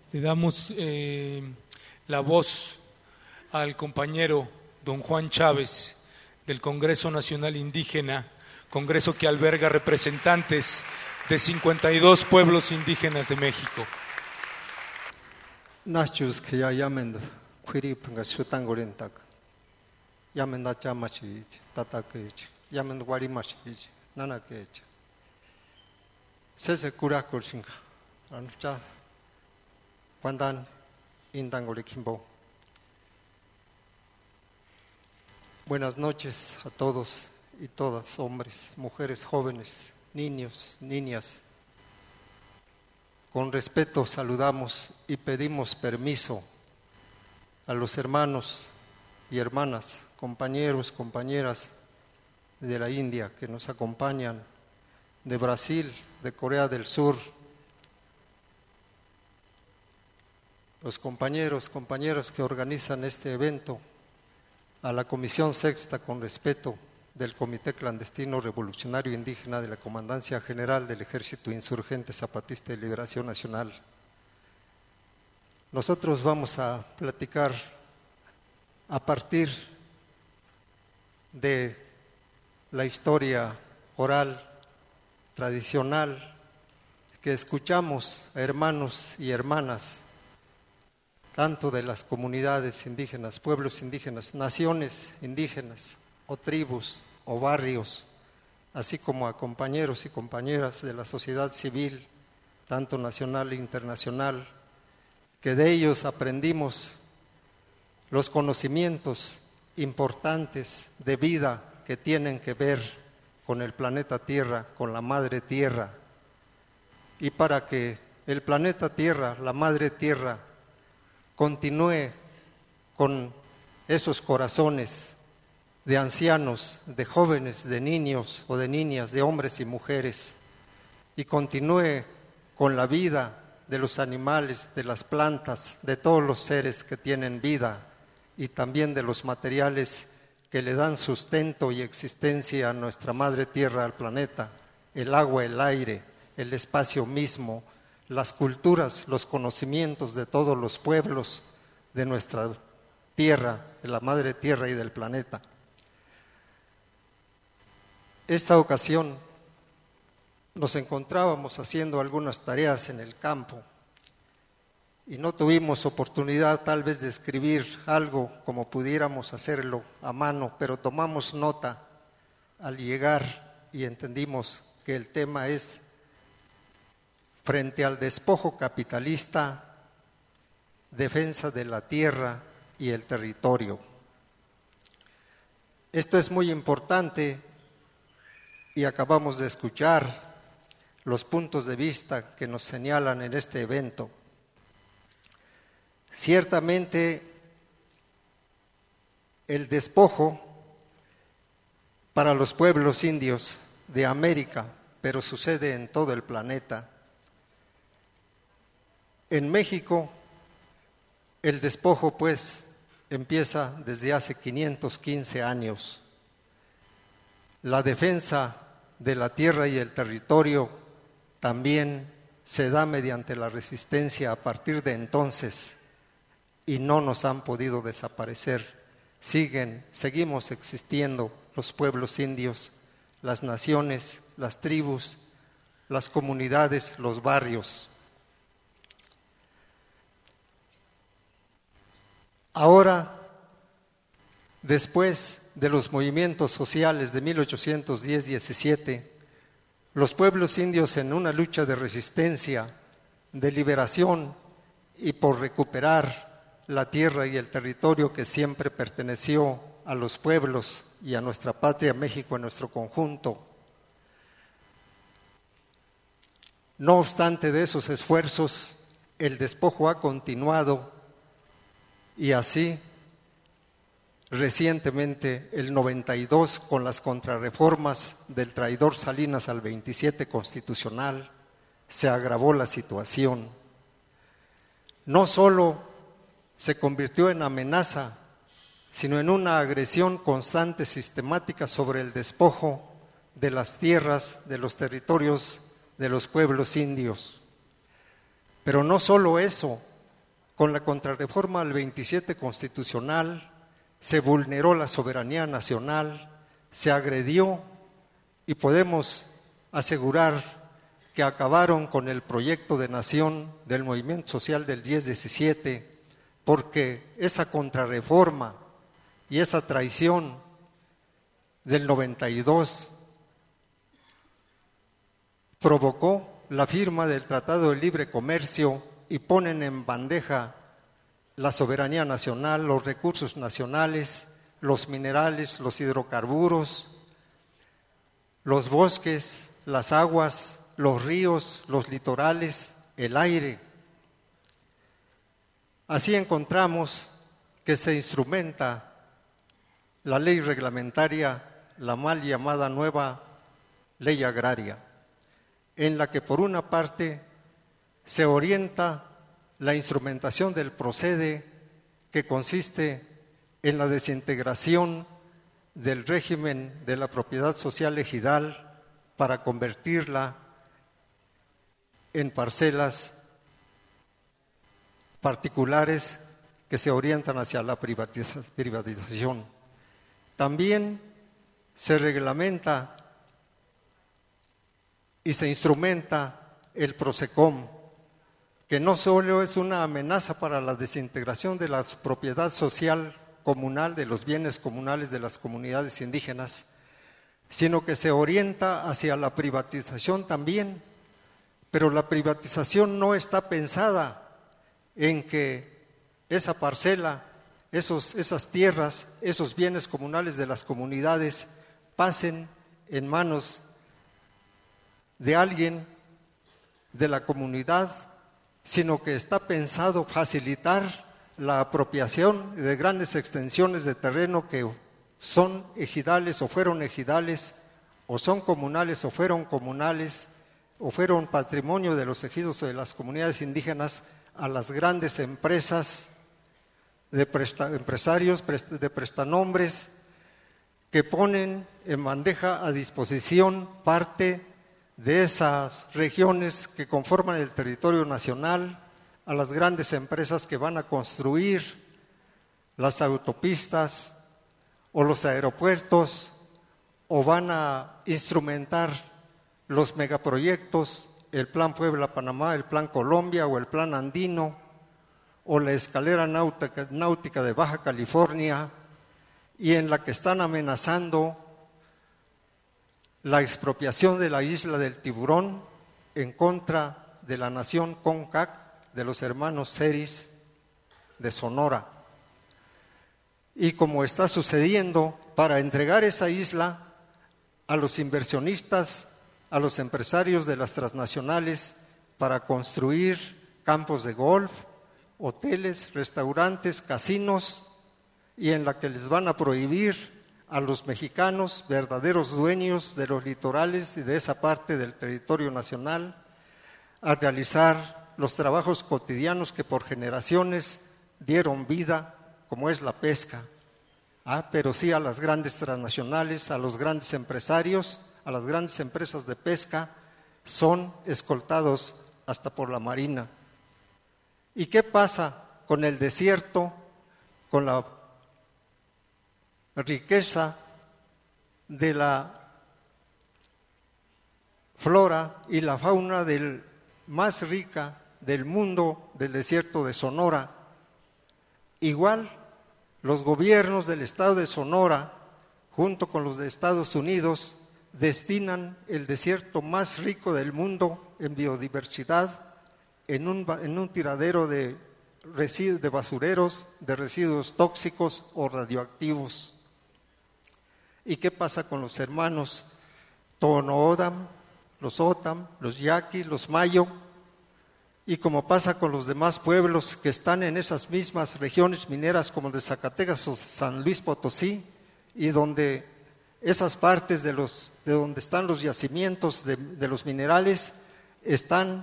Le damos la voz al compañero don Juan Chávez del Congreso Nacional Indígena, congreso que alberga representantes de 52 pueblos indígenas de México. Nachus que ya llamen Quiripunga Sutangorentak, llamen Nachamachich, Tatakech, llamen Guarimachich, Nanakech. Sese Kurakursinga, Anfcha, Wandan, Indangore Kimbo. Buenas noches a todos y todas, hombres, mujeres, jóvenes, niños, niñas. Con respeto saludamos y pedimos permiso a los hermanos y hermanas, compañeros, compañeras de la India que nos acompañan, de Brasil, de Corea del Sur, los compañeros, compañeras que organizan este evento, a la Comisión Sexta con respeto del Comité Clandestino Revolucionario Indígena de la Comandancia General del Ejército Insurgente Zapatista de Liberación Nacional. Nosotros vamos a platicar a partir de la historia oral, tradicional, que escuchamos a hermanos y hermanas, tanto de las comunidades indígenas, pueblos indígenas, naciones indígenas o tribus o barrios, así como a compañeros y compañeras de la sociedad civil, tanto nacional e internacional, que de ellos aprendimos los conocimientos importantes de vida que tienen que ver con el planeta Tierra, con la Madre Tierra, y para que el planeta Tierra, la Madre Tierra, continúe con esos corazones de ancianos, de jóvenes, de niños o de niñas, de hombres y mujeres, y continúe con la vida de los animales, de las plantas, de todos los seres que tienen vida, y también de los materiales que le dan sustento y existencia a nuestra Madre Tierra, al planeta, el agua, el aire, el espacio mismo, las culturas, los conocimientos de todos los pueblos de nuestra tierra, de la Madre Tierra y del planeta. Esta ocasión nos encontrábamos haciendo algunas tareas en el campo y no tuvimos oportunidad tal vez de escribir algo como pudiéramos hacerlo a mano, pero tomamos nota al llegar y entendimos que el tema es frente al despojo capitalista, defensa de la tierra y el territorio. Esto es muy importante y acabamos de escuchar los puntos de vista que nos señalan en este evento. Ciertamente, el despojo para los pueblos indios de América, pero sucede en todo el planeta. En México, el despojo, pues, empieza desde hace 515 años. La defensa de la tierra y el territorio también se da mediante la resistencia a partir de entonces y no nos han podido desaparecer. Seguimos existiendo los pueblos indios, las naciones, las tribus, las comunidades, los barrios. Ahora, después de los movimientos sociales de 1810-17, los pueblos indios en una lucha de resistencia, de liberación y por recuperar la tierra y el territorio que siempre perteneció a los pueblos y a nuestra patria México en nuestro conjunto. No obstante de esos esfuerzos, el despojo ha continuado y así, recientemente, el 92, con las contrarreformas del traidor Salinas al 27 constitucional, se agravó la situación. No solo se convirtió en amenaza, sino en una agresión constante, sistemática sobre el despojo de las tierras, de los territorios de los pueblos indios. Pero no solo eso, con la contrarreforma al 27 constitucional se vulneró la soberanía nacional, se agredió y podemos asegurar que acabaron con el proyecto de nación del movimiento social del 10-17, porque esa contrarreforma y esa traición del 92 provocó la firma del Tratado de Libre Comercio y ponen en bandeja la soberanía nacional, los recursos nacionales, los minerales, los hidrocarburos, los bosques, las aguas, los ríos, los litorales, el aire. Así encontramos que se instrumenta la ley reglamentaria, la mal llamada nueva ley agraria, en la que por una parte se orienta la instrumentación del procede, que consiste en la desintegración del régimen de la propiedad social ejidal para convertirla en parcelas particulares que se orientan hacia la privatización. También se reglamenta y se instrumenta el PROCECOM, que no solo es una amenaza para la desintegración de la propiedad social comunal, de los bienes comunales de las comunidades indígenas, sino que se orienta hacia la privatización también, pero la privatización no está pensada en que esa parcela, esas tierras, esos bienes comunales de las comunidades pasen en manos de alguien de la comunidad, sino que está pensado facilitar la apropiación de grandes extensiones de terreno que son ejidales o fueron ejidales, o son comunales o fueron comunales, o fueron patrimonio de los ejidos o de las comunidades indígenas, a las grandes empresas de empresarios, de prestanombres, que ponen en bandeja a disposición parte de esas regiones que conforman el territorio nacional, a las grandes empresas que van a construir las autopistas o los aeropuertos, o van a instrumentar los megaproyectos, el Plan Puebla-Panamá, el Plan Colombia o el Plan Andino, o la escalera náutica de Baja California, y en la que están amenazando la expropiación de la isla del Tiburón en contra de la nación Concac, de los hermanos Ceris de Sonora. Y como está sucediendo, para entregar esa isla a los inversionistas, a los empresarios de las transnacionales, para construir campos de golf, hoteles, restaurantes, casinos, y en la que les van a prohibir a los mexicanos, verdaderos dueños de los litorales y de esa parte del territorio nacional, a realizar los trabajos cotidianos que por generaciones dieron vida, como es la pesca. Pero sí a las grandes transnacionales, a los grandes empresarios, a las grandes empresas de pesca, son escoltados hasta por la Marina. ¿Y qué pasa con el desierto, con la riqueza de la flora y la fauna más rica del mundo, del desierto de Sonora? Igual, los gobiernos del estado de Sonora, junto con los de Estados Unidos, destinan el desierto más rico del mundo en biodiversidad en un tiradero de basureros, de residuos tóxicos o radioactivos. ¿Y qué pasa con los hermanos Tohono-O'odham, los Otam, los Yaqui, los Mayo? Y como pasa con los demás pueblos que están en esas mismas regiones mineras como el de Zacatecas o San Luis Potosí, y donde esas partes de donde están los yacimientos de los minerales están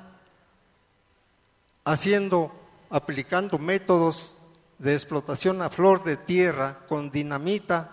aplicando métodos de explotación a flor de tierra con dinamita,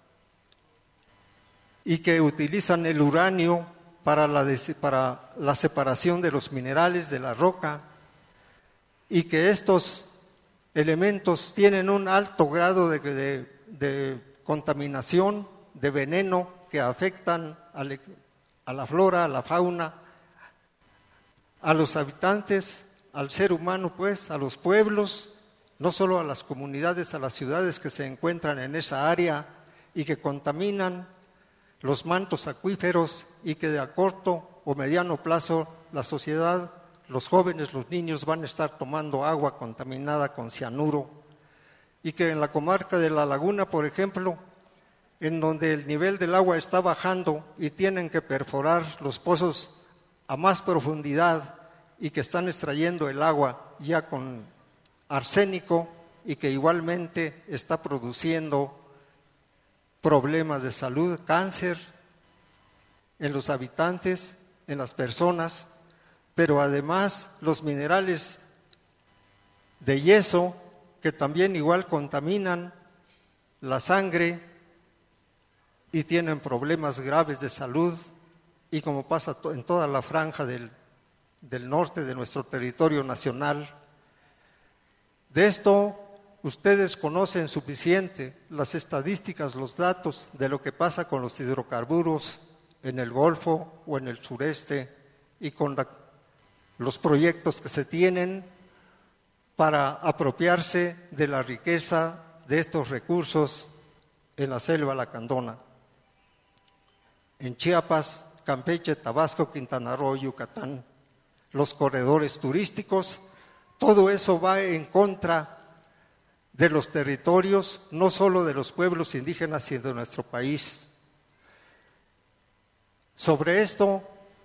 y que utilizan el uranio para la separación de los minerales de la roca, y que estos elementos tienen un alto grado de contaminación, de veneno que afectan a la flora, a la fauna, a los habitantes, al ser humano, pues, a los pueblos, no solo a las comunidades, a las ciudades que se encuentran en esa área y que contaminan los mantos acuíferos y que a corto o mediano plazo la sociedad, los jóvenes, los niños van a estar tomando agua contaminada con cianuro, y que en la comarca de La Laguna, por ejemplo, en donde el nivel del agua está bajando y tienen que perforar los pozos a más profundidad y que están extrayendo el agua ya con arsénico y que igualmente está produciendo problemas de salud, cáncer en los habitantes, en las personas, pero además los minerales de yeso que también igual contaminan la sangre y tienen problemas graves de salud, y como pasa en toda la franja del norte de nuestro territorio nacional. De esto ustedes conocen suficiente las estadísticas, los datos de lo que pasa con los hidrocarburos en el Golfo o en el sureste y con los proyectos que se tienen para apropiarse de la riqueza de estos recursos en la selva lacandona. En Chiapas, Campeche, Tabasco, Quintana Roo, Yucatán, los corredores turísticos, todo eso va en contra de los territorios, no solo de los pueblos indígenas, sino de nuestro país. Sobre esto,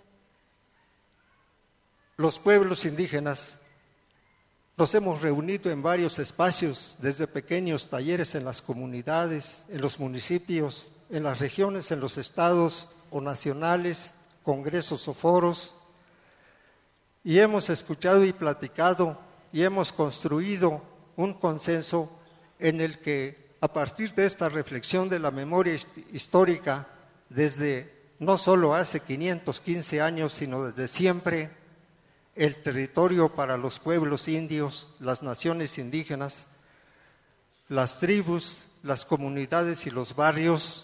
los pueblos indígenas nos hemos reunido en varios espacios, desde pequeños talleres en las comunidades, en los municipios, en las regiones, en los estados o nacionales, congresos o foros, y hemos escuchado y platicado y hemos construido un consenso en el que, a partir de esta reflexión de la memoria histórica, desde no solo hace 515 años, sino desde siempre, el territorio para los pueblos indios, las naciones indígenas, las tribus, las comunidades y los barrios.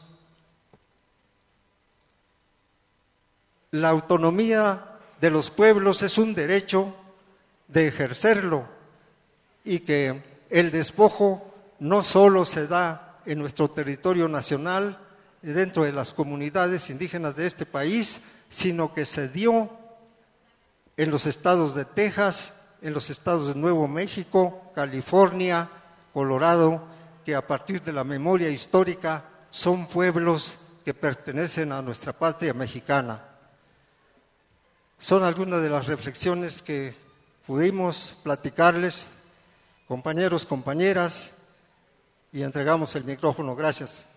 La autonomía de los pueblos es un derecho de ejercerlo, y que el despojo no solo se da en nuestro territorio nacional, dentro de las comunidades indígenas de este país, sino que se dio en los estados de Texas, en los estados de Nuevo México, California, Colorado, que a partir de la memoria histórica son pueblos que pertenecen a nuestra patria mexicana. Son algunas de las reflexiones que pudimos platicarles, compañeros, compañeras, y entregamos el micrófono. Gracias.